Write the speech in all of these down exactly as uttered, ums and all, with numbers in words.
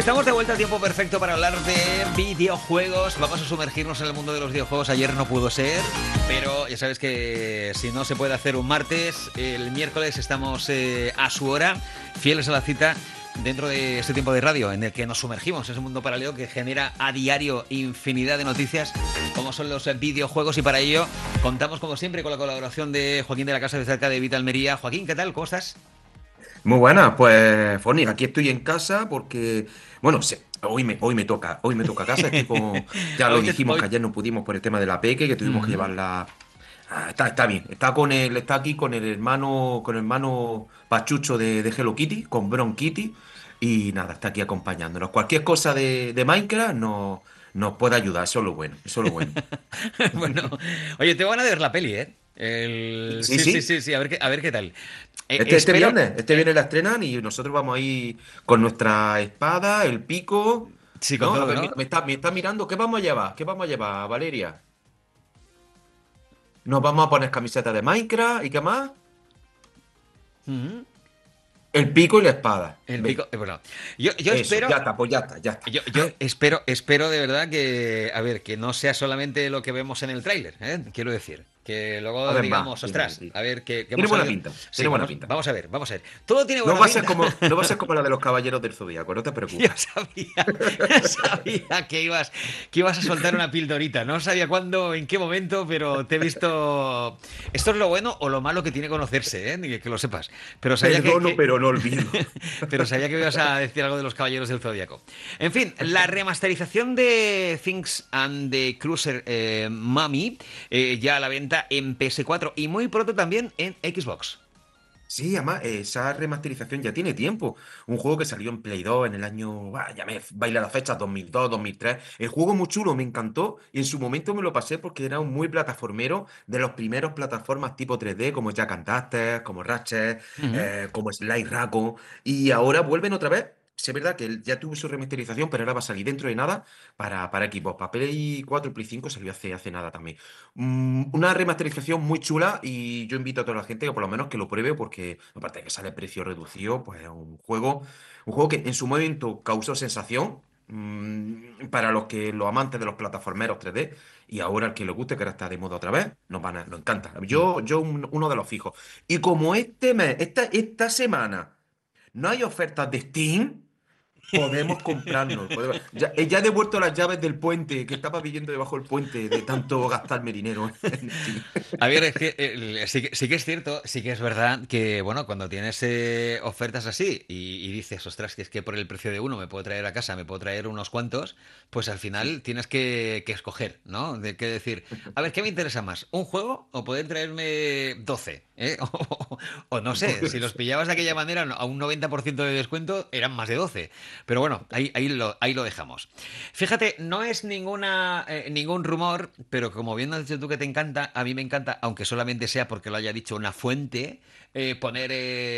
Estamos de vuelta a tiempo perfecto para hablar de videojuegos. Vamos a sumergirnos en el mundo de los videojuegos. Ayer no pudo ser, pero ya sabes que si no se puede hacer un martes, el miércoles estamos eh, a su hora, fieles a la cita, dentro de este tiempo de radio en el que nos sumergimos en ese mundo paralelo que genera a diario infinidad de noticias como son los videojuegos, y para ello contamos como siempre con la colaboración de Joaquín de la Casa de Cerca de Vita Almería. Joaquín, ¿qué tal? ¿Cómo estás? Muy buenas, pues Forni, aquí estoy en casa porque, bueno, se- hoy me, hoy me toca, hoy me toca casa, estoy con, ya lo Hoy te... dijimos que Hoy... ayer no pudimos por el tema de la peque, que tuvimos que Ujú. llevarla. Ah, está, está bien, está con el, está aquí con el hermano, con el hermano pachucho de, de Hello Kitty, con Bron Kitty, y nada, está aquí acompañándonos. Cualquier cosa de, de Minecraft nos, nos puede ayudar, eso es lo bueno, eso es lo bueno. Bueno, oye, te van a ver la peli, ¿eh? El... Sí, Sí, sí, sí. sí, sí, a ver qué, a ver qué tal. Eh, Este, este espero... viernes, este eh, viernes la estrenan y nosotros vamos ahí con nuestra espada, el pico, Sí, con ¿no? A todo, ver, mira, ¿no? me está, me está mirando, ¿qué vamos a llevar? ¿Qué vamos a llevar, Valeria? Nos vamos a poner camiseta de Minecraft, ¿y qué más? Ujú. El pico y la espada. El Venga, pico... eh, Bueno, yo, yo eso, espero... ya está, pues ya está, ya está. Yo, yo espero, espero de verdad que, a ver, que no sea solamente lo que vemos en el tráiler, ¿eh? Quiero decir, que A luego ver, más, digamos, tiene, ostras, tiene. a ver, que, que Tiene hemos buena salido. pinta, Sí, tiene buena vamos, pinta. vamos a ver, vamos a ver. Todo tiene No buena va a ser pinta. como, no va a ser como la de los Caballeros del Zodíaco, no te Yo preocupes. sabía, sabía que ibas, que ibas a soltar una pildorita. No sabía cuándo, en qué momento, pero te he visto. Esto es lo bueno o lo malo que tiene conocerse, ¿eh? Que, que lo sepas. Pero sabía que, Perdono, que- pero no olvido. pero sabía que ibas a decir algo de los Caballeros del Zodíaco. En fin, la remasterización de Things and the Cruiser eh, Mummy eh, ya a la venta en P S cuatro y muy pronto también en Xbox. Sí, además, eh, esa remasterización ya tiene tiempo. Un juego que salió en Play dos en el año, bah, ya me baila la fecha, dos mil dos, dos mil tres. El juego muy chulo, me encantó y en su momento me lo pasé porque era un muy plataformero, de los primeros plataformas tipo tres D como Jack and Daxter, como Ratchet, Ujú. eh, como Sly Racco, y ahora vuelven otra vez. Sí, es verdad que él ya tuvo su remasterización, pero ahora va a salir dentro de nada para, para Xbox. Para Play cuatro y Play cinco salió hace, hace nada también. Mm, una remasterización muy chula y yo invito a toda la gente que por lo menos que lo pruebe porque aparte de que sale a precio reducido, pues es un juego, un juego que en su momento causó sensación mm, para los que los amantes de los plataformeros tres D y ahora al que le guste que ahora está de moda otra vez, nos van a, nos encanta. Yo, yo un- uno de los fijos. Y como este mes, esta, esta semana no hay ofertas de Steam. Podemos comprarnos. Podemos- Ya, eh, ya he devuelto las llaves del puente, que estaba viviendo debajo del puente de tanto gastarme dinero en Steam. A ver, es que eh, sí, que sí que es cierto, sí que es verdad que, bueno, cuando tienes eh, ofertas así y, y dices, ostras, que es que por el precio de uno me puedo traer a casa, me puedo traer unos cuantos, pues al Sí. final tienes que, que escoger, ¿no? De qué decir, a ver, ¿qué me interesa más? ¿Un juego o poder traerme doce? ¿eh? O, o no sé, si los pillabas de aquella manera a un noventa por ciento de descuento, eran más de doce. Pero bueno, ahí, ahí, lo, ahí lo dejamos. Fíjate, no es ninguna, eh, ningún rumor, pero como bien has dicho tú que te encanta, a mí me encanta, aunque solamente sea porque lo haya dicho una fuente, eh, poner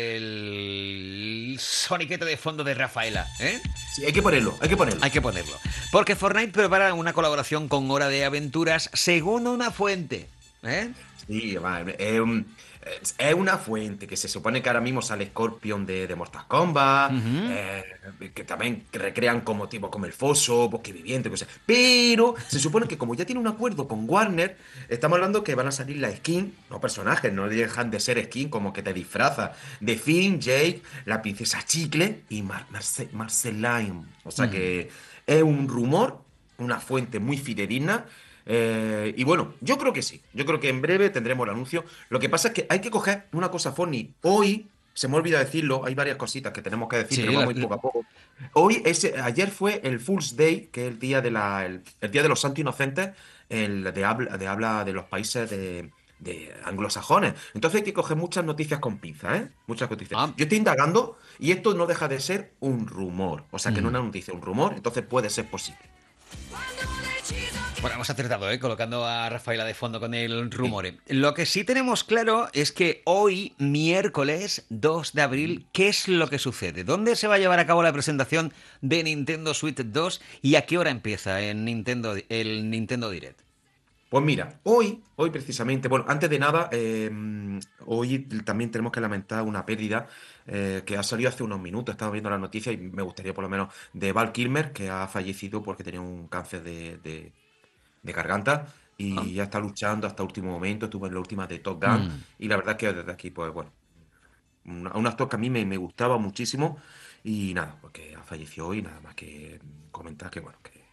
el soniquete de fondo de Rafaela, ¿eh? Sí, hay que ponerlo, hay que Hay ponerlo. que ponerlo. Porque Fortnite prepara una colaboración con Hora de Aventuras según una fuente, ¿eh? Sí, va, es, un- es- es una fuente que se supone que ahora mismo sale Scorpion de, de Mortal Kombat, Ujú. eh, que también recrean como tipo como el foso, bosque viviente, cosas. Pero se supone que como ya tiene un acuerdo con Warner, estamos hablando que van a salir las skins, no personajes, no dejan de ser skins como que te disfraza de Finn, Jake, la princesa Chicle y Mar Marce- Marceline. O sea Ujú. que es un rumor, una fuente muy fidedigna. Eh, y bueno, yo creo que sí. Yo creo que en breve tendremos el anuncio. Lo que pasa es que hay que coger una cosa, Fonny. Hoy, se me olvida decirlo, hay varias cositas que tenemos que decir, pero Sí, la- vamos a ir la- poco a poco. Hoy, ese, ayer fue el Fool's Day, que es el día de la, el, el día de los santos inocentes, el de habla de, habla de los países de, de anglosajones. Entonces hay que coger muchas noticias con pinzas, ¿eh? Muchas noticias. ah, Yo estoy indagando y esto no deja de ser un rumor. O sea, que no es ujú. una noticia, un rumor, entonces puede ser posible. Bueno, hemos acertado, ¿eh? Colocando a Rafaela de fondo con el Sí. rumore. Lo que sí tenemos claro es que hoy, miércoles dos de abril, ¿qué es lo que sucede? ¿Dónde se va a llevar a cabo la presentación de Nintendo Switch dos y a qué hora empieza en Nintendo, el Nintendo Direct? Pues mira, hoy, hoy precisamente, bueno, antes de nada, eh, mm, hoy también tenemos que lamentar una pérdida eh, que ha salido hace unos minutos. Estaba viendo la noticia y me gustaría por lo menos de Val Kilmer, que ha fallecido porque tenía un cáncer de, de- de garganta Ah. y ya está luchando hasta último momento. Estuvo en la última de Top Gun Mm. y la verdad es que desde aquí, pues bueno, un, un actor que a mí me, me gustaba muchísimo y nada, porque ha fallecido hoy, nada más que comentar que bueno, que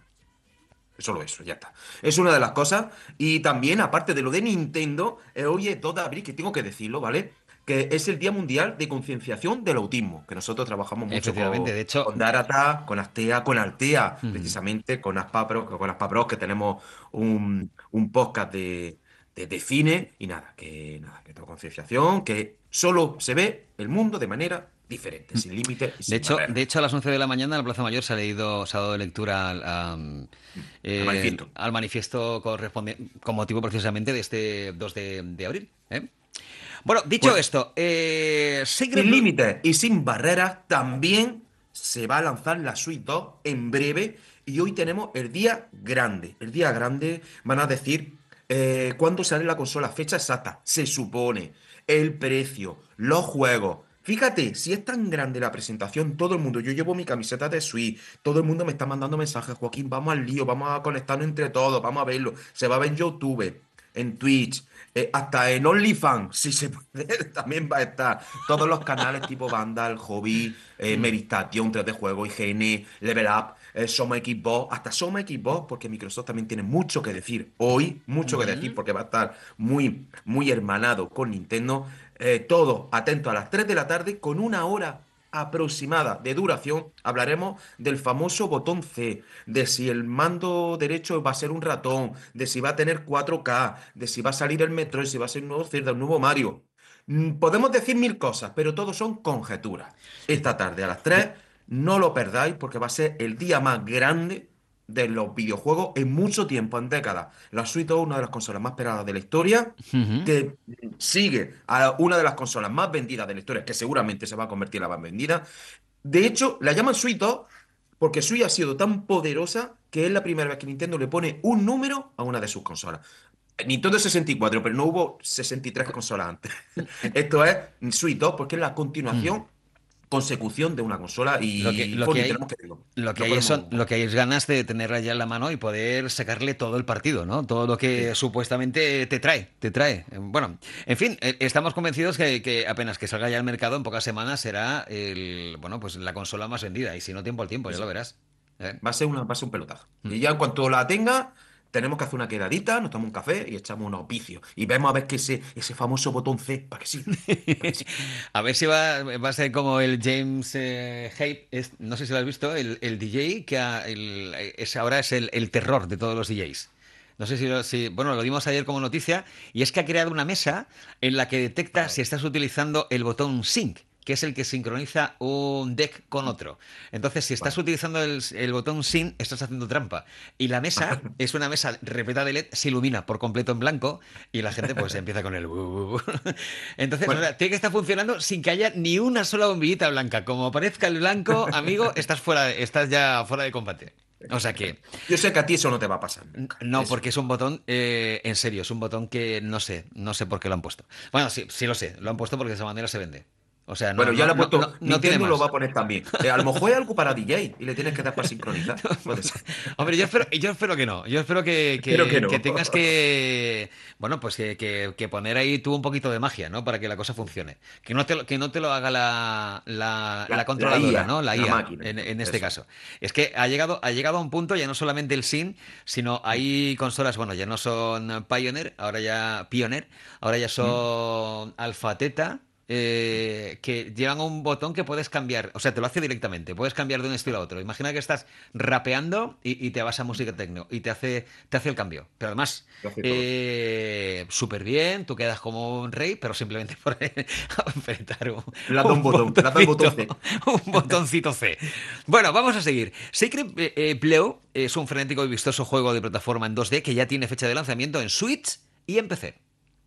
solo eso, ya está. Es una de las cosas. Y también, aparte de lo de Nintendo, eh, hoy es dos de abril, que tengo que decirlo, ¿vale? Que es el Día Mundial de Concienciación del Autismo, que nosotros trabajamos mucho Efectivamente, con, de hecho. con Darata, con Astea, con Altea, Ujú. precisamente, con Aspapro, con Aspapros, que tenemos un, un podcast de, de, de cine. Y nada, que nada, que toda concienciación, que solo se ve el mundo de manera diferente, sin límites y De sin hecho, de barreras. hecho, a las once de la mañana en la Plaza Mayor se ha leído, se ha dado lectura al, am, Al eh, manifiesto. al manifiesto correspondiente, con motivo precisamente de este dos de, de abril. ¿Eh? Bueno, dicho Pues esto, eh, Secret sin Bl- límites y sin barreras, también se va a lanzar la Suite dos en breve y hoy tenemos el día grande. El día grande van a decir eh, cuándo sale la consola, fecha exacta, se supone, el precio, los juegos. Fíjate, si es tan grande la presentación, todo el mundo, yo llevo mi camiseta de Switch, todo el mundo me está mandando mensajes, Joaquín, vamos al lío, vamos a conectarnos entre todos, vamos a verlo, se va a ver en YouTube, en Twitch, eh, hasta en OnlyFans, si se puede, también va a estar. Todos los canales tipo Vandal, Hobby, eh, Mm. Meristation, tres D Juego, I G N, Level Up, eh, Soma Xbox, hasta Soma Xbox, porque Microsoft también tiene mucho que decir hoy, mucho que decir, Ujú. porque va a estar muy, muy hermanado con Nintendo. Eh, todo atento a las tres de la tarde, con una hora aproximada de duración, hablaremos del famoso botón C, de si el mando derecho va a ser un ratón, de si va a tener cuatro K, de si va a salir el Metroid, si va a ser un nuevo Zelda, un nuevo Mario. Mm, Podemos decir mil cosas, pero todo son conjeturas. Esta tarde a las tres, De- no lo perdáis porque va a ser el día más grande de los videojuegos en mucho tiempo, en décadas. La Switch dos es una de las consolas más esperadas de la historia, Ujú. que sigue a una de las consolas más vendidas de la historia, que seguramente se va a convertir en la más vendida. De hecho, la llaman Switch dos porque Switch ha sido tan poderosa que es la primera vez que Nintendo le pone un número a una de sus consolas. Nintendo sesenta y cuatro, pero no hubo sesenta y tres consolas antes. Esto es Switch dos porque es la Mm. continuación, consecución de una consola Lo que, y lo que Fonny, hay, tenemos que decirlo. lo que No hay es, son- podemos... lo que hay es ganas de tenerla ya en la mano y poder sacarle todo el partido, ¿no? Todo lo que Sí. supuestamente te trae, te trae. Eh, Bueno, en fin, eh, estamos convencidos que, que apenas que salga ya al mercado en pocas semanas será el, bueno, pues la consola más vendida. Y si no, tiempo al tiempo, Sí, ya lo sí. verás. ¿Eh? Va a ser una, va a ser un pelotazo. Mm. Y ya en cuanto la tenga, tenemos que hacer una quedadita, nos tomamos un café y echamos unos vicios. Y vemos a ver que ese, ese famoso botón C, ¿para qué sirve? ¿Para qué sirve? A ver si va, va a ser como el James eh, Hape, es- no sé si lo has visto, el, el D J que ha- el- es, ahora es el, el terror de todos los D Js. No sé si, lo- si- bueno, lo dimos ayer como noticia, y es que ha creado una mesa en la que detecta si estás utilizando el botón Sync, que es el que sincroniza un deck con otro. Entonces, si estás Vale. utilizando el, el botón Sync, estás haciendo trampa. Y la mesa es una mesa repleta de L E D, se ilumina por completo en blanco y la gente pues empieza con el... "bu, bu, bu". Entonces, o Bueno, sea, tiene que estar funcionando sin que haya ni una sola bombillita blanca. Como aparezca el blanco, amigo, estás fuera, de- estás ya fuera de combate. O sea que, yo sé que a ti eso no te va a pasar n- nunca. no, Eso. porque es un botón, eh, en serio, es un botón que no sé, no sé por qué lo han puesto. Bueno, sí, sí lo sé, lo han puesto porque de esa manera se vende. O sea, no, Bueno, ya no, le ha no, puesto. no, no tiene Nintendo lo va más. a poner también. Eh, a lo mejor es algo para D J y le tienes que dar para sincronizar. Puede ser. Hombre, yo espero, yo espero que no. Yo espero que, Espero que que- que no. tengas que, bueno, pues que, que- que poner ahí tú un poquito de magia, ¿no? Para que la cosa funcione. Que no te lo, que no te lo haga la, la, la La, la controladora, I A, ¿no? La la I A, máquina. en, en este Eso. caso. Es que ha llegado, ha llegado a un punto ya no solamente el SIM, sino hay consolas, bueno, ya no son Pioneer, ahora ya Pioneer, ahora ya ¿Mm? son Alpha Theta, eh, que llevan un botón que puedes cambiar, o sea, te lo hace directamente, puedes cambiar de un estilo a otro. Imagina que estás rapeando y, y te vas a música techno y te hace, te hace el cambio. Pero además, Lo hace todo. eh, súper bien, tú quedas como un rey, pero simplemente por apretar un, Le has dado un un botón. Le has dado el botón botoncito, C. un botoncito C. Bueno, vamos a seguir. Secret eh, eh, Pleo es un frenético y vistoso juego de plataforma en dos D que ya tiene fecha de lanzamiento en Switch y en P C.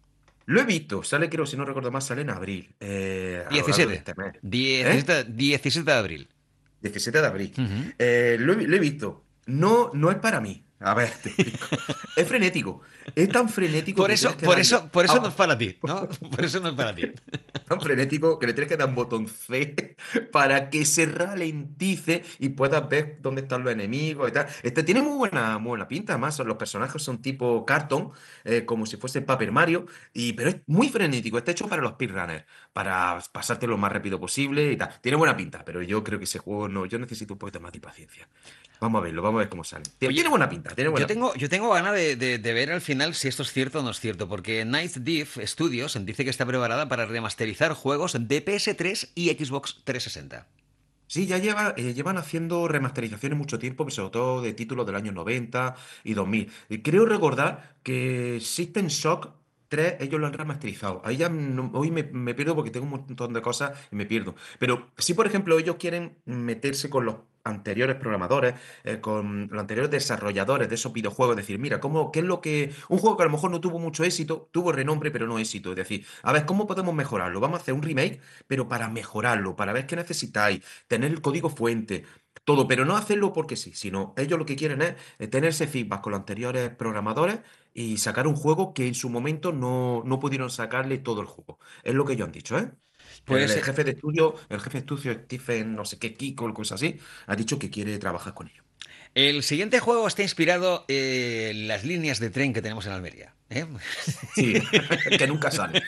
Lo he visto. Sale, creo, si no recuerdo más, sale en abril. eh, a lo largo de diecisiete. este mes. ¿Eh? diecisiete, diecisiete de abril. diecisiete de abril. Ujú. Eh, lo he, lo he visto. No, no es para mí. A ver, te explico. Es frenético. Es tan frenético Por que tienes eso, que por darle eso, por eso no es a- para ti, ¿no? Por eso no es para ti. tan frenético que le tienes que dar un botón C para que se ralentice y puedas ver dónde están los enemigos y tal. Este tiene muy buena, muy buena pinta, además los personajes son tipo cartón, eh, como si fuese Paper Mario, y, pero es muy frenético, está hecho para los speedrunners, para pasarte lo más rápido posible y tal. Tiene buena pinta, pero yo creo que ese juego no, yo necesito un poquito más de paciencia. Vamos a verlo, vamos a ver cómo sale. Tiene, tiene Oye, buena pinta, tiene yo buena tengo, pinta. yo tengo ganas de, de- de ver al final si esto es cierto o no es cierto, porque Night Dive Studios dice que está preparada para remasterizar juegos de P S tres y Xbox trescientos sesenta. Sí, ya lleva, eh, llevan haciendo remasterizaciones mucho tiempo, pero sobre todo de títulos del año noventa y dos mil. Y creo recordar que System Shock tres ellos lo han remasterizado. Ahí ya no- hoy me, me pierdo porque tengo un montón de cosas y me pierdo. Pero si, por ejemplo, ellos quieren meterse con los anteriores programadores, eh, con los anteriores desarrolladores de esos videojuegos, decir, mira, ¿cómo, qué es lo que... Un juego que a lo mejor no tuvo mucho éxito, tuvo renombre, pero no éxito. Es decir, a ver, ¿cómo podemos mejorarlo? Vamos a hacer un remake, pero para mejorarlo, para ver qué necesitáis, tener el código fuente, todo, pero no hacerlo porque sí, sino ellos lo que quieren es eh, tener ese feedback con los anteriores programadores y sacar un juego que en su momento no, no pudieron sacarle todo el juego. Es lo que ellos han dicho, ¿eh? El, Pues el eh, jefe de estudio, el jefe de estudio, Stephen, no sé qué, Kiko, cosas así, ha dicho que quiere trabajar con ellos. el siguiente juego está inspirado en las líneas de tren que tenemos en Almería. ¿eh? Sí, que nunca sale.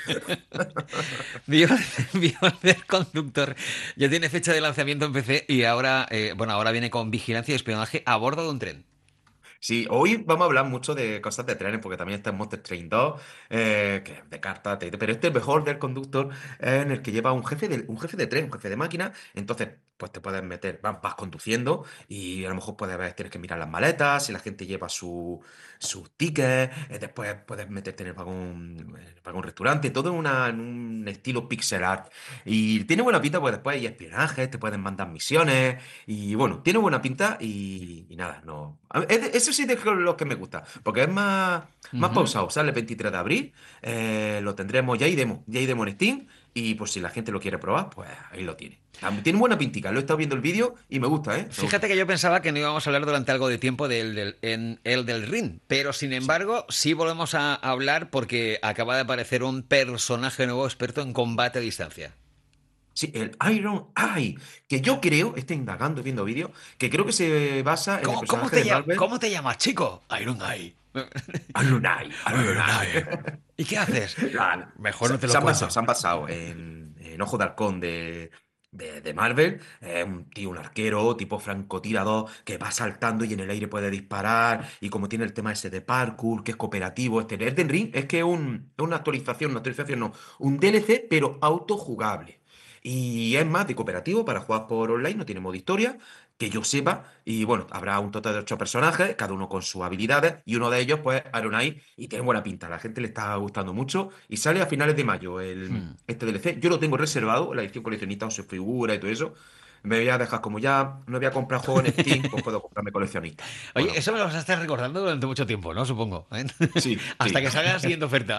Violet, Violet Conductor ya tiene fecha de lanzamiento en P C y ahora, eh, bueno, ahora viene con vigilancia y espionaje a bordo de un tren. Sí, hoy vamos a hablar mucho de cosas de trenes, porque también está en Monster Train dos, eh, que es de cartas, te- pero este es mejor del conductor, eh, en el que lleva un jefe de, un jefe de tren, un jefe de máquina, entonces pues te puedes meter, vas, vas conduciendo y a lo mejor puedes ver, tienes que mirar las maletas, si la gente lleva su, sus tickets, eh, después puedes meterte en el vagón, en el vagón restaurante, todo en, una- en un estilo pixel art. Y tiene buena pinta, pues después hay espionaje, te pueden mandar misiones. Y bueno, tiene buena pinta y, y nada, no. a ver, es de- Eso sí es de los que me gusta, porque es más, más Ujú. pausado. Sale el veintitrés de abril, eh, lo tendremos, ya hay demo, ya hay demo en Steam, y pues si la gente lo quiere probar, pues ahí lo tiene. También tiene buena pintica, lo he estado viendo el vídeo y me gusta, ¿eh? Me Fíjate gusta. que yo pensaba que no íbamos a hablar durante algo de tiempo del, del, en el del Ring, pero sin Sí. embargo sí volvemos a hablar porque acaba de aparecer un personaje nuevo experto en combate a distancia. Sí, el Iron Eye, que yo creo, estoy indagando, viendo vídeos, que creo que se basa en el ¿Cómo, cómo personaje te de llamas, Marvel, cómo te llamas, chico? Iron Eye. Iron Eye, Iron Iron Eye. Eye. ¿Y qué haces? La- Mejor no se, te se lo han basado, cuento. se han basado en, en Ojo de Halcón de, de, de Marvel. Eh, un tío, un arquero, tipo francotirador, que va saltando y en el aire puede disparar. Y como tiene el tema ese de parkour, que es cooperativo, este Elden Ring, es que es un- es una actualización, una actualización no, un D L C, pero autojugable. Y es más de cooperativo para jugar por online, no tiene modo historia, que yo sepa. Y bueno, habrá un total de ocho personajes, cada uno con sus habilidades, y uno de ellos, pues, Aronai, y tiene buena pinta. A la gente le está gustando mucho. Y sale a finales de mayo el, Hmm. este D L C. Yo lo tengo reservado, la edición coleccionista, con su figura y todo eso. Me voy a dejar, como ya no voy a comprar juegos en Steam, pues puedo comprarme coleccionista. Oye, Bueno, eso me lo vas a estar recordando durante mucho tiempo, ¿no? Supongo. ¿eh? sí, Hasta sí. que salga la siguiente oferta.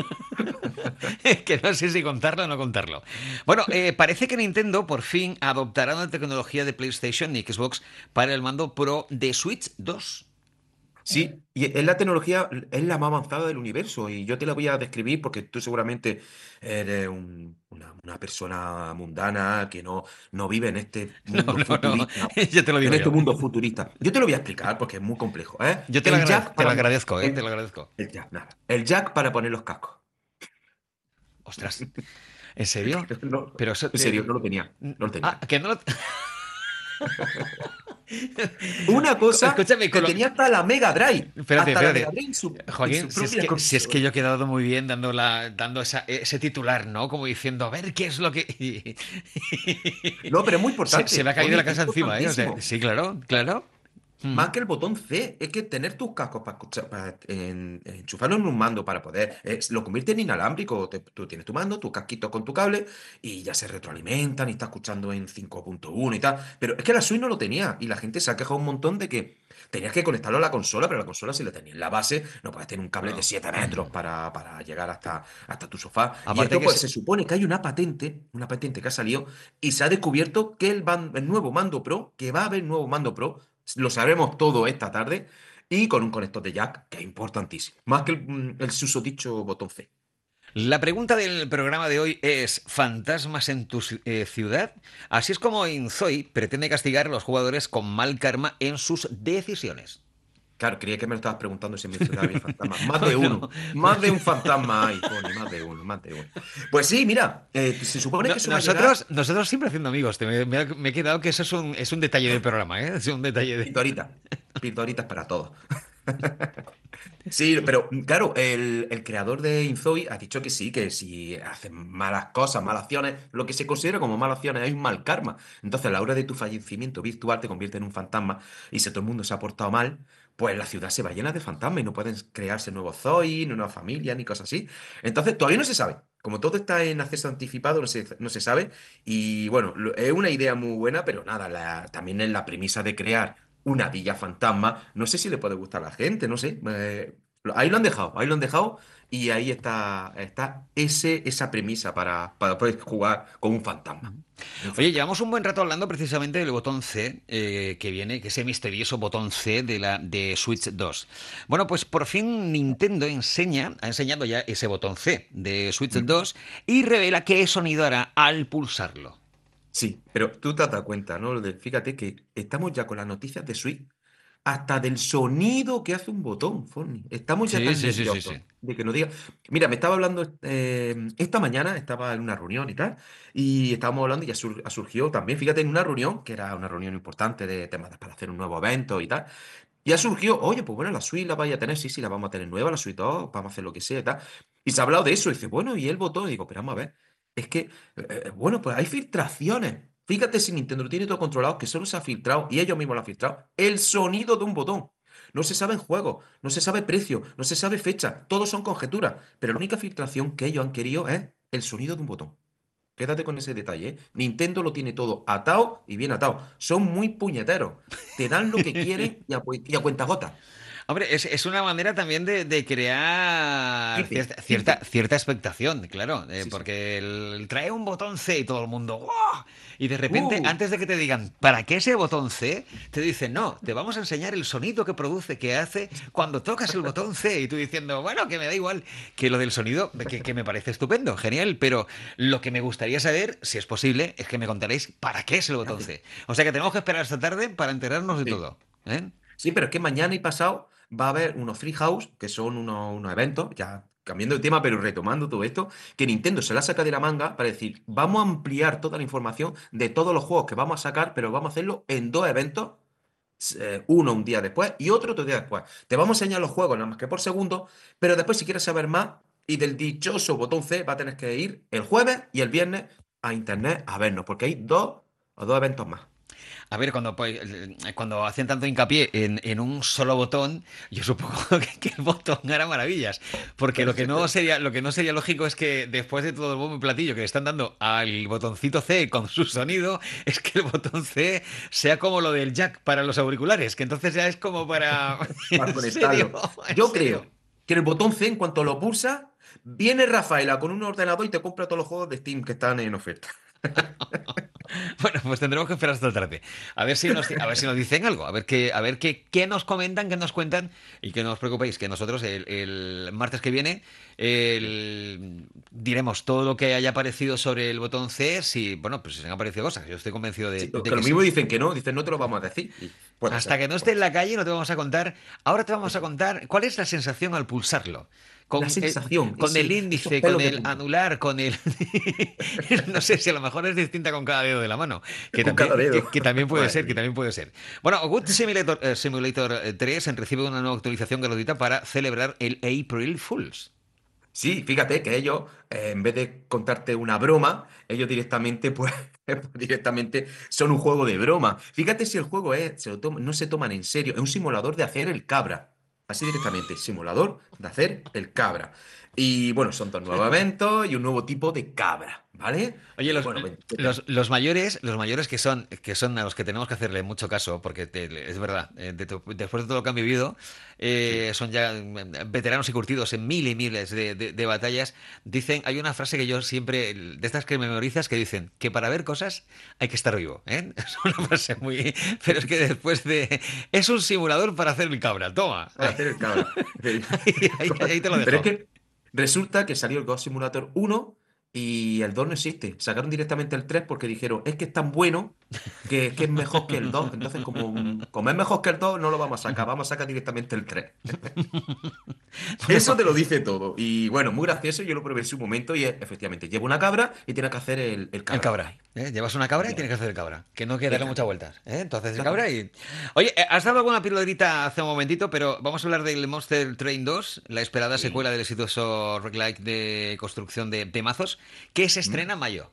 Que no sé si contarlo o no contarlo. Bueno, eh, parece que Nintendo por fin adoptará una tecnología de PlayStation y Xbox para el mando Pro de Switch dos. Sí, y es la tecnología, es la más avanzada del universo y yo te la voy a describir porque tú seguramente eres un- una, una persona mundana que no, no vive en este No, mundo no, no. futurista, Ya te lo en digo este yo. mundo futurista. Yo te lo voy a explicar porque es muy complejo, ¿eh? Yo te lo El agrade- jack te lo para, agradezco, ¿eh? Te lo el, agradezco. el jack, nada, el jack para poner los cascos. Ostras, ¿en serio? No, Pero eso... en eh, serio, no lo tenía, no lo ah, tenía. que no lo... Una cosa Escúchame, que con lo- tenía hasta la Mega Drive, Espérate, hasta la Mega espérate. Drive en su, en Joaquín, su si es propia que, si es que consola. yo he quedado muy bien dando, la, dando esa- ese titular, ¿no? Como diciendo, a ver qué es lo que... No, pero es muy Se, se me importante. ha caído Oye, la es casa encima, ¿eh? O sea, importantísimo. sí, claro, claro. Mm. Más que el botón C, es que tener tus cascos para, escuchar, para en- enchufarlo en un mando para poder, eh, lo convierte en inalámbrico. Te- tú tienes tu mando, tus casquitos con tu cable y ya se retroalimentan y está escuchando en cinco punto uno y tal. Pero es que la Switch no lo tenía y la gente se ha quejado un montón de que tenías que conectarlo a la consola, pero la consola si la tenías en la base no puedes tener un cable de Bueno. siete metros para, para llegar hasta, hasta tu sofá. Y Aparte esto que pues es... se supone que hay una patente, una patente que ha salido y se ha descubierto que el, ban- el nuevo mando Pro, que va a haber nuevo mando Pro, lo sabremos todo esta tarde. y con un conector de jack, que es importantísimo. Más que el, mm, el susodicho botón C. La pregunta del programa de hoy es: ¿fantasmas en tu ci- eh, ciudad? Así es como Inzoi pretende castigar a los jugadores con mal karma en sus decisiones. Claro, creía que me lo estabas preguntando si en mi ciudad había fantasmas. Más de Bueno, uno. Más de un fantasma hay, Tony. Más de uno, más de uno. Pues sí, mira, eh, se supone no- que eso va a llegar. nosotros, nosotros siempre haciendo amigos. Te- me, me ha me he quedado que eso es un, es un detalle del programa, ¿eh? Es un detalle de... Pildoritas. Pildoritas para todos. Sí, pero mm, claro, el, el creador de Inzoi ha dicho que sí, que si hacen malas cosas, malas acciones, lo que se considera como malas acciones es un mal karma. Entonces, a la hora de tu fallecimiento virtual te convierte en un fantasma y si todo el mundo se ha portado mal, pues la ciudad se va llena de fantasmas y no pueden crearse nuevos Zoi, ni nuevas familias, ni cosas así. Entonces, todavía no se sabe. Como todo está en acceso anticipado, no se, no se sabe. Y bueno, lo- es una idea muy buena, pero nada, la- también en la premisa de crear una villa fantasma, no sé si le puede gustar a la gente, no sé. eh, lo- Ahí lo han dejado, ahí lo han dejado y ahí está, está ese, esa premisa para, para poder jugar con un fantasma. Un Oye, fantasma. llevamos un buen rato hablando precisamente del botón C eh, que viene, que ese misterioso botón C de la de Switch dos. Bueno, pues por fin Nintendo enseña, ha enseñado ya ese botón C de Switch Mm. dos y revela qué sonido hará al pulsarlo. Sí, pero tú te has dado cuenta, ¿no? De- Fíjate que estamos ya con las noticias de Switch, hasta del sonido que hace un botón, Forni. Estamos ya Sí, tan sí, sí, sí, nerviosos sí. de que nos diga. Mira, me estaba hablando eh, esta mañana, estaba en una reunión y tal, y estábamos hablando y ya sur- ha surgido también, fíjate, en una reunión, que era una reunión importante de temas para hacer un nuevo evento y tal. Ya surgió, oye, pues bueno, la suite la vaya a tener, sí, sí, la vamos a tener nueva, la suite dos, vamos a hacer lo que sea y tal. Y se ha hablado de eso, y dice, bueno, y el botón, y digo, pero vamos a ver, es que, eh, eh, bueno, pues hay filtraciones. Fíjate si Nintendo lo tiene todo controlado, que solo se ha filtrado, y ellos mismos lo han filtrado, el sonido de un botón. No se sabe en juego, no se sabe precio, no se sabe fecha, todos son conjeturas, pero la única filtración que ellos han querido es el sonido de un botón. Quédate con ese detalle, ¿eh? Nintendo lo tiene todo atado y bien atado. Son muy puñeteros. Te dan lo que quieren y a, cu- y a cuentagotas. Hombre, es, es una manera también de, de crear Hype, cierta, cierta, hype. cierta expectación, claro, eh, Sí, sí. porque el, trae un botón C y todo el mundo, ¡guau! Y de repente, Uh, antes de que te digan, ¿para qué ese botón C? Te dicen, no, te vamos a enseñar el sonido que produce, que hace cuando tocas el botón C. Y tú diciendo, bueno, que me da igual, que lo del sonido, que, que me parece estupendo, genial, pero lo que me gustaría saber, si es posible, es que me contaréis para qué es el ¿qué botón hace? C. O sea que tenemos que esperar esta tarde para enterarnos de Sí. todo. ¿Eh? Sí, pero es que mañana y pasado va a haber unos free house, que son unos, unos eventos, ya cambiando de tema, pero retomando todo esto, que Nintendo se la saca de la manga para decir, vamos a ampliar toda la información de todos los juegos que vamos a sacar, pero vamos a hacerlo en dos eventos, eh, uno un día después y otro otro día después. Te vamos a enseñar los juegos nada más que por segundo, pero después si quieres saber más y del dichoso botón C, va a tener que ir el jueves y el viernes a internet a vernos, porque hay dos o dos eventos más. A ver, cuando, pues, eh, cuando hacen tanto hincapié en, en un solo botón, yo supongo que, que el botón hará maravillas. Porque lo que no sería, lo que no sería lógico es que después de todo el bombo y platillo que le están dando al botoncito C con su sonido, es que el botón C sea como lo del jack para los auriculares, que entonces ya es como para... Para ¿En serio? conectarlo. ¿En Yo serio? creo que el botón C, en cuanto lo pulsa, viene Rafaela con un ordenador y te compra todos los juegos de Steam que están en oferta. Bueno, pues tendremos que esperar hasta la tarde. A ver si nos, a ver si nos dicen algo, a ver qué, a ver qué, qué nos comentan, qué nos cuentan y que no os preocupéis, que nosotros el, el martes que viene el- diremos todo lo que haya aparecido sobre el botón C, si, bueno, pues si han aparecido cosas. Yo estoy convencido de, Sí, que de lo que mismo sí. dicen que no, dicen no te lo vamos a decir. Y puede Hasta ser, que no esté puede en ser. la calle no te vamos a contar. Ahora te vamos a Eso. contar cuál es la sensación al pulsarlo. La Con el, sensación, con el ese, esos índice, con pelos de el punta. anular, con el... No sé si a lo mejor es distinta con cada dedo de la mano, que Con cada también, dedo. que, que también puede Madre ser, que mía. también puede ser. Bueno, Good Simulator, eh, Simulator eh, tres recibe una nueva actualización gratuita para celebrar el April Fools. Sí, fíjate que ellos, eh, en vez de contarte una broma, ellos directamente, pues, directamente son un juego de broma. Fíjate si el juego es, se lo toma- no se toman en serio, es un simulador de hacer el cabra. Así directamente, simulador de hacer el cabra. Y bueno, son dos nuevos eventos y un nuevo tipo de cabra, ¿vale? Oye, Eh, los, bueno, veintisiete. los, los mayores, los mayores que son, que son a los que tenemos que hacerle mucho caso, porque te- es verdad, eh, de to- después de todo lo que han vivido, Sí. eh, son ya mm, veteranos y curtidos en mil y miles de, de- de batallas. Dicen, hay una frase que yo siempre, de estas que memorizas, que dicen que para ver cosas hay que estar vivo, ¿eh? Es una frase muy. Pero es que después de. Es un simulador para hacer el cabra, toma. Para hacer el cabra. Ahí, ahí- ahí te lo Pero es dejo. que resulta que salió el Ghost Simulator uno y el dos no existe. Sacaron directamente el tres porque dijeron, es que es tan bueno que, es que es mejor que el dos. Entonces, como, mm, como es mejor que el dos, no lo vamos a sacar. Vamos a sacar directamente el tres. Eso Bueno, te lo dice todo. Y bueno, muy gracioso. Yo lo probé en su momento y es- efectivamente lleva una cabra y tiene que hacer el, el el cabra por cabra. ahí. ¿Eh? Llevas una cabra y tienes que hacer Efectivamente. el cabra. Que no quiere El darle muchas cabra. vueltas. ¿Eh? Entonces el cabra Exactamente. y. Oye, eh, has dado alguna pildorita hace un momentito, pero vamos a hablar del Monster Train dos, la esperada Sí. secuela del exitoso roguelike de construcción de, de mazos, que se ¿Mm? estrena en mayo.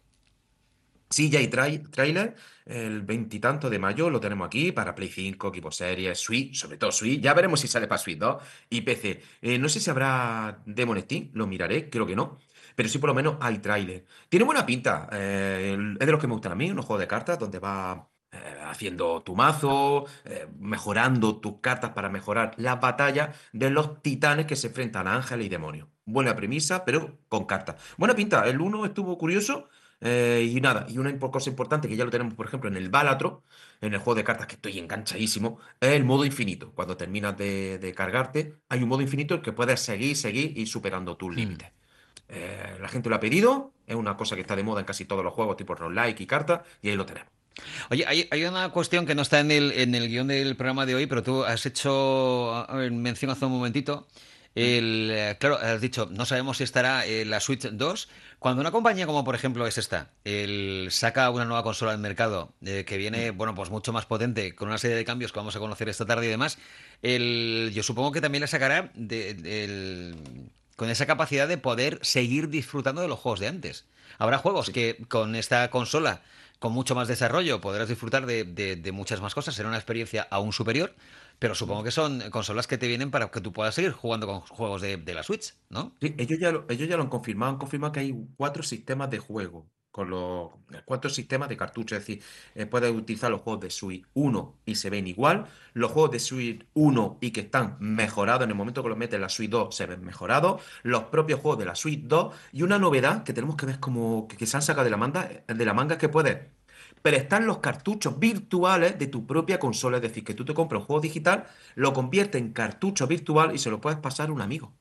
Sí, ya hay trai- tráiler. El veintitanto de mayo lo tenemos aquí para Play cinco, Equipo Series, Switch, sobre todo Switch. Ya veremos si sale para Switch dos y P C. Eh, no sé si habrá demo en Steam, lo miraré, creo que no. Pero sí, por lo menos hay tráiler. Tiene buena pinta. eh, el- es de los que me gustan a mí, un juego de cartas donde va eh, haciendo tu mazo, eh, mejorando tus cartas para mejorar las batallas de los titanes que se enfrentan a ángeles y demonios. Buena premisa, pero con cartas. Buena pinta. El uno estuvo curioso. Eh, y nada, y una impo- cosa importante que ya lo tenemos, por ejemplo, en el Balatro, en el juego de cartas que estoy enganchadísimo, es el modo infinito. Cuando terminas de, de cargarte, hay un modo infinito en que puedes seguir, seguir y superando tus Hmm. límites. Eh, la gente lo ha pedido, es una cosa que está de moda en casi todos los juegos, tipo roguelike y cartas, y ahí lo tenemos. Oye, hay, hay una cuestión que no está en el, en el guión del programa de hoy, pero tú has hecho a ver, mención hace un momentito. ¿Mm? El, eh, claro, has dicho, no sabemos si estará en la Switch dos. Cuando una compañía como por ejemplo es esta, el, saca una nueva consola al mercado eh, que viene, ¿Mm? bueno, pues mucho más potente, con una serie de cambios que vamos a conocer esta tarde y demás, el, yo supongo que también la sacará de- del- con esa capacidad de poder seguir disfrutando de los juegos de antes. Habrá juegos Sí. que con esta consola con mucho más desarrollo podrás disfrutar de, de- de muchas más cosas, será una experiencia aún superior, pero ¿Mm? supongo que son consolas que te vienen para que tú puedas seguir jugando con juegos de, de la Switch, ¿no? Sí, ellos ya lo, ellos ya lo han confirmado, han confirmado que hay cuatro sistemas de juego, con los cuatro sistemas de cartucho, es decir, eh, puedes utilizar los juegos de Switch uno y se ven igual, los juegos de Switch uno y que están mejorados en el momento que los metes en la Switch dos se ven mejorados, los propios juegos de la Switch dos y una novedad que tenemos que ver como que, que se han sacado de la manga, de la manga es que puedes prestar los cartuchos virtuales de tu propia consola, es decir, que tú te compras un juego digital, lo conviertes en cartucho virtual y se lo puedes pasar a un amigo.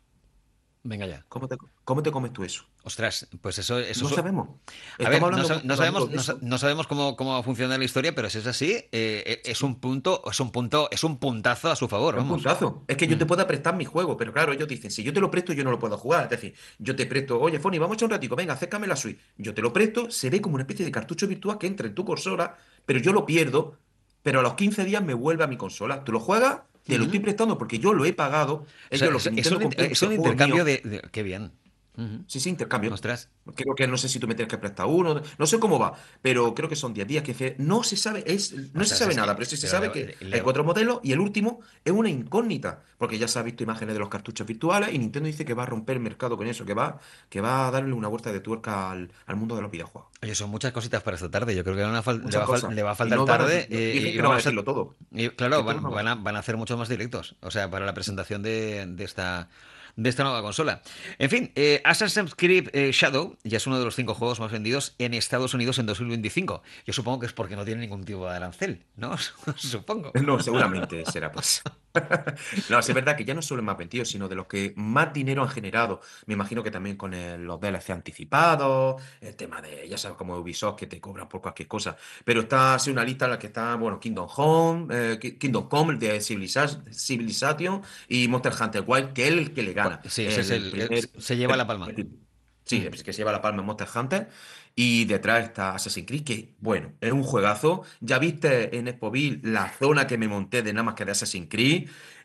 Venga ya. ¿Cómo te, cómo te comes tú eso? Ostras, pues eso, eso No su- sabemos. A Estamos ver, no, hablando sa- con no unos sabemos, amigos de no, sa- eso. no sabemos cómo, cómo va a funcionar la historia, pero si es así, eh, eh, es Sí, un punto, es un punto, es un puntazo a su favor, es un vamos. puntazo. Es que yo Mm. te puedo prestar mi juego, pero claro, ellos dicen, si yo te lo presto, yo no lo puedo jugar. Es decir, yo te presto, oye, Foni, vamos a echar un ratico, venga, acércame la Switch. Yo te lo presto, se ve como una especie de cartucho virtual que entra en tu consola, pero yo lo pierdo, pero a los quince días me vuelve a mi consola. Tú lo juegas, te lo estoy Ujú. prestando porque yo lo he pagado. O sea, Ellos, lo que es, es Nintendo un, in- comprende es ese un juego es intercambio mío. de, de- Qué bien. Ujú. Sí, sí, intercambio. Ostras. Creo que no sé si tú me tienes que prestar uno, no sé cómo va, pero creo que son diez días, quince. No se sabe, es, no se Ostras, sabe es nada, que. pero sí se Pero sabe le, que hay le- cuatro modelos y el último es una incógnita, porque ya se ha visto imágenes de los cartuchos virtuales y Nintendo dice que va a romper el mercado con eso, que va, que va a darle una vuelta de tuerca al, al mundo de los videojuegos. Oye, son muchas cositas para esta tarde. Yo creo que le, fal- le Muchas va a fal- cosas. le va a Y faltar no van a, tarde eh, y, dicen y que no van a vamos a. decirlo todo, Y, claro, que todo van, no va a van a, decir. van a hacer muchos más directos. O sea, para la presentación de, de esta, de esta nueva consola. En fin, eh, Assassin's Creed eh, Shadow ya es uno de los cinco juegos más vendidos en Estados Unidos en dos mil veinticinco. Yo supongo que es porque no tiene ningún tipo de arancel, ¿no? Supongo. No, seguramente será pues. No, sí es verdad que ya no solo el más vendido, sino de los que más dinero han generado. Me imagino que también con el- los D L C anticipados, el tema de, ya sabes, como Ubisoft que te cobran por cualquier cosa. Pero está así una lista en la que está, bueno, Kingdom Home, eh, Ki- Kingdom Come, el de Civiliza- Civilization y Monster Hunter Wild, que es el que le Pues, gana. sí, ese es El el, el- primer. se lleva la el- palma. sí, Mm. es que se lleva la palma en Monster Hunter. Y detrás está Assassin's Creed, que, bueno, es un juegazo. Ya viste en Expoville la zona que me monté de nada más que de Assassin's Creed.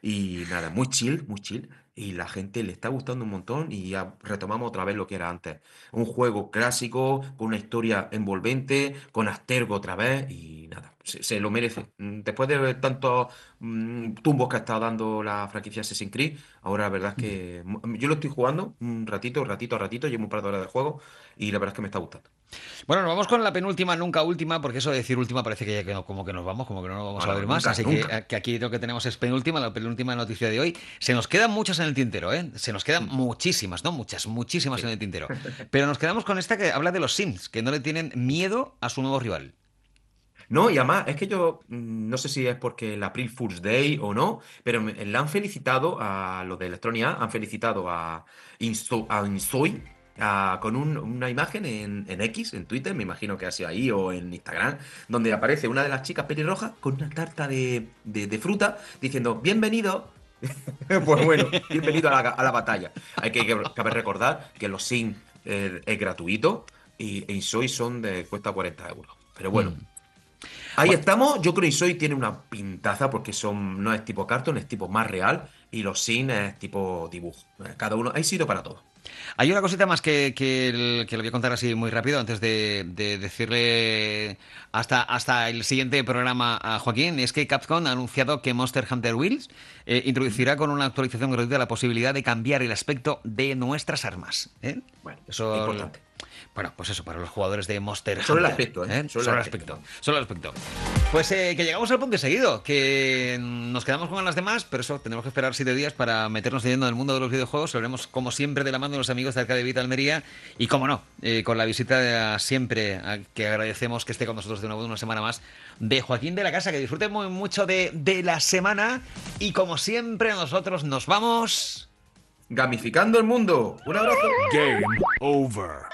Y nada, muy chill, muy chill. Y la gente le está gustando un montón y ya retomamos otra vez lo que era antes. Un juego clásico, con una historia envolvente, con Astergo otra vez y nada, se, se lo merece. Mm, Después de tantos mm, tumbos que ha estado dando la franquicia Assassin's Creed, ahora la verdad es que mm, yo lo estoy jugando un ratito, ratito a ratito, llevo un par de horas de juego y la verdad es que me está gustando. Bueno, nos vamos con la penúltima, nunca última, porque eso de decir última parece que ya que no- como que nos vamos, como que no nos vamos a Bueno, ver más. nunca, Así que, nunca. eh, que aquí lo que tenemos es penúltima, la penúltima noticia de hoy. Se nos quedan muchas en el tintero, ¿eh? Se nos quedan Mm, muchísimas, ¿no? Muchas, muchísimas en Sí. el tintero. Pero nos quedamos con esta que habla de los Sims, que no le tienen miedo a su nuevo rival. No, y además, es que yo mm, no sé si es porque el April Fool's Day o no, pero me- le han felicitado a los de Electronic Arts, han felicitado a Inso- a Insoy a- con un- una imagen en, en X, en Twitter, me imagino que ha sido ahí, o en Instagram, donde aparece una de las chicas pelirrojas con una tarta de, de- de fruta diciendo, bienvenido. Pues bueno, bienvenido a la, a la batalla. Hay que, que- cabe recordar que los Sims eh, es gratuito y Insoy son de cuesta cuarenta euros. Pero bueno. Hmm. Ahí Bueno, estamos. Yo creo que Soy tiene una pintaza porque son, no es tipo cartón, es tipo más real. Y los Sin es tipo dibujo. Eh, Cada uno, hay sitio para todo. hay una cosita más que, que, el- que le voy a contar así muy rápido antes de, de decirle hasta, hasta el siguiente programa a Joaquín. Es que Capcom ha anunciado que Monster Hunter Wilds eh, Ujú. introducirá con una actualización gratuita la posibilidad de cambiar el aspecto de nuestras armas. ¿eh? Bueno, Eso, importante. bueno, pues eso, para los jugadores de Monster Solo el Hunter. aspecto, ¿eh? ¿eh? Solo el Solo el aspecto. aspecto. Solo el aspecto. Pues eh, que llegamos al punto seguido, que nos quedamos con ganas de más, pero eso, tenemos que esperar siete días para meternos de lleno en el mundo de los videojuegos. Lo haremos, como siempre, de la mano de los amigos de Arcade Vita Almería y, como no, eh, con la visita de, a- siempre, a- que agradecemos que esté con nosotros de nuevo una semana más, de Joaquín de la Casa, que disfrute muy mucho de, de la semana y, como siempre, nosotros nos vamos... Gamificando el mundo. Un abrazo. Game over.